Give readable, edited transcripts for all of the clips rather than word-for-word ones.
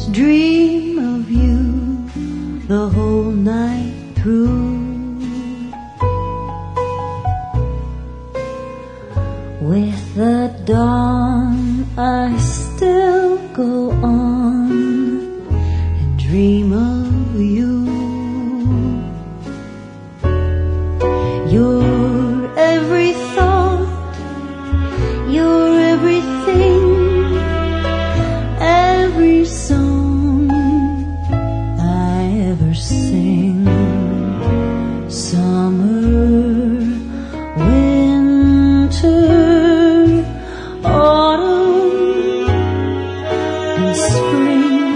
dream of you the whole night through. With the dawn I still go on and dream of you. You're every thought, you're everything, every song I ever sing. Summer, winter, autumn and spring.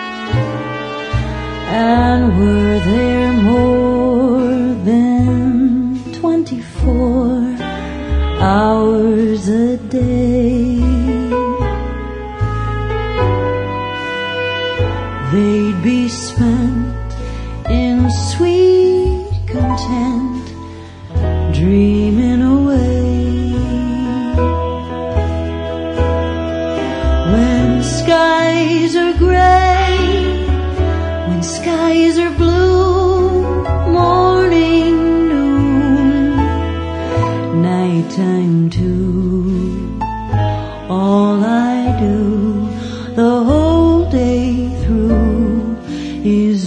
And were there more than 24 hours a day, they'd be spent in sweet content, dreaming away. When skies are gray, when skies are blue, morning, noon, nighttime too, all I do the whole day through is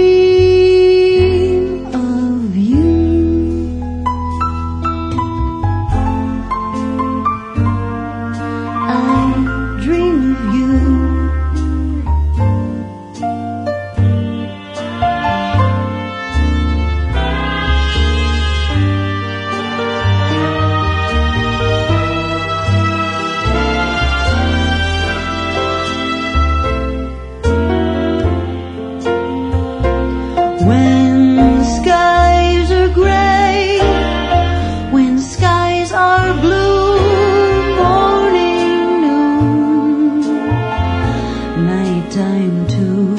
dream of you. I dream of you. When skies are gray, when skies are blue, morning, noon, nighttime too.